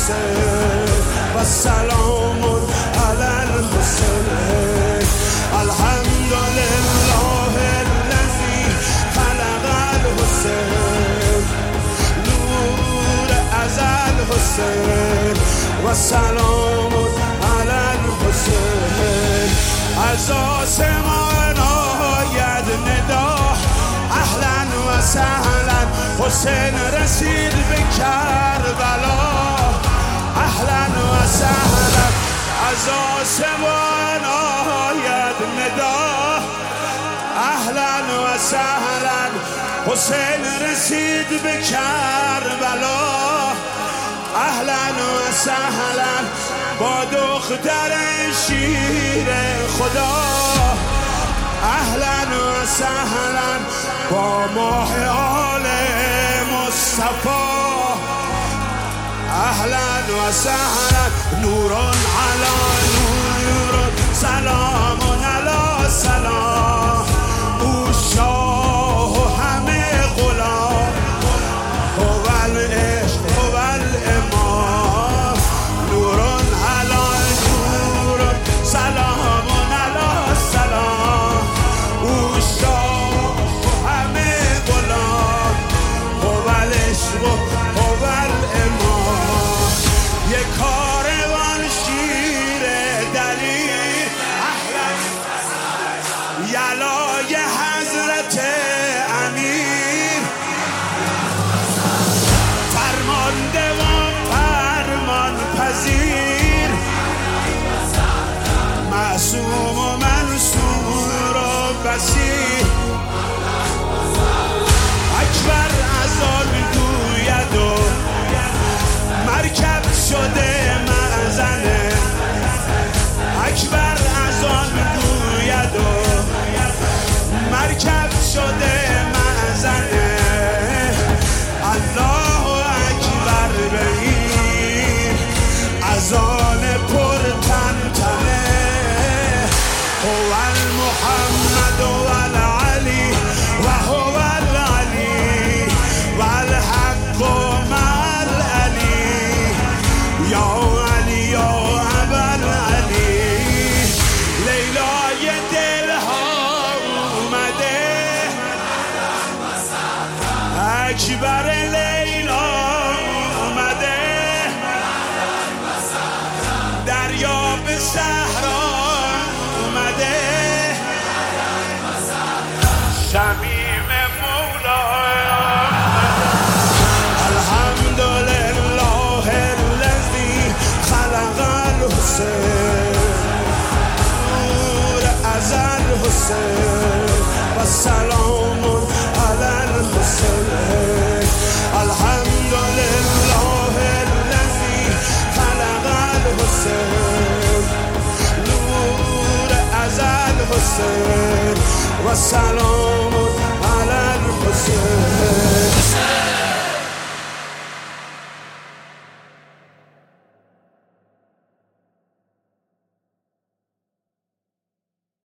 الحسين والسلام على الحسين. الحمد لله الذي خلق الحسين نور از الحسین والسلام على الحسین. از آسمان آید ندا اهلا و سهلا حسین رسید به کربلا اهلا و سهلا. از آسمان آید ندا اهلا و سهلا حسین رسید به کربلا اهلا و سهلا. با دختر شیر خدا اهلا و سهلا. با ماه آل مصطفی اهلا و سهلا. نور علی نور سلام علی سلام. او شاه و همه غلام هو العشق هو الامام. نور علی نور سلام علی سلام. او شاه و همه غلام هو العشق هو الامام. یک کاروان شیر دلیر یلای حضرت امیر فرمانده و فرمان پذیر معصوم و منصور و بصیر. اکبر از آن گوید و مرکب شده مأذنه. اکبر از آن گوید و مرکب شده مأذنه. الله اکبر بگیر از آن پر تنتنه. هو المحمد و العلی و هو العلی و الحق مع العلی. یا علی یا ابوالعلی. لیلای دلها اومده اکبر لیلا اومده. دریا به صحرا اومده شمیم مولا. الحمد لله الذی خلق الحسین نور از الحسین والسلام علی الحسین. الحمد لله الذی خلق الحسین نور از الحسین والسلام